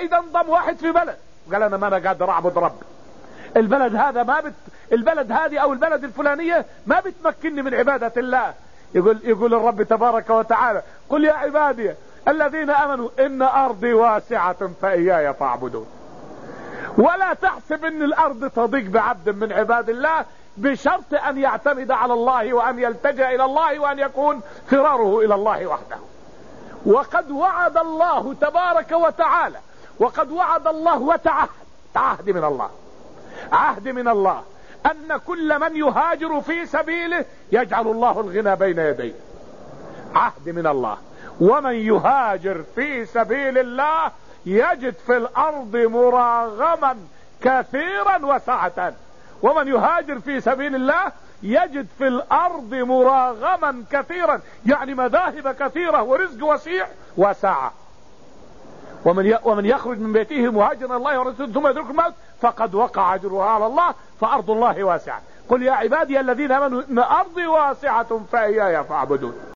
فاذا انضم واحد في بلد وقال انا ما انا قادر اعبد ربي، البلد هذا البلد هذه او البلد الفلانية ما بتمكنني من عبادة الله، يقول الرب تبارك وتعالى قل يا عبادي الذين امنوا ان ارضي واسعة فاياي فاعبدون. ولا تحسب ان الارض تضيق بعبد من عباد الله بشرط ان يعتمد على الله وان يلتجأ الى الله وان يكون فراره الى الله وحده. وقد وعد الله تبارك وتعالى وقد وعد الله وتعهد عهد من الله، عهد من الله ان كل من يهاجر في سبيله يجعل الله الغنى بين يديه، عهد من الله. ومن يهاجر في سبيل الله يجد في الارض مراغما كثيرا وسعة. ومن يهاجر في سبيل الله يجد في الارض مراغما كثيرا، يعني مذاهب كثيرة ورزق وسيع وسعة. ومن يخرج من بيته مهاجرا الله ورسوله ثم يدرك الموت فقد وقع اجرها على الله فارض الله واسعة. قل يا عبادي الذين امنوا ان ارضي واسعة فاياي فاعبدون.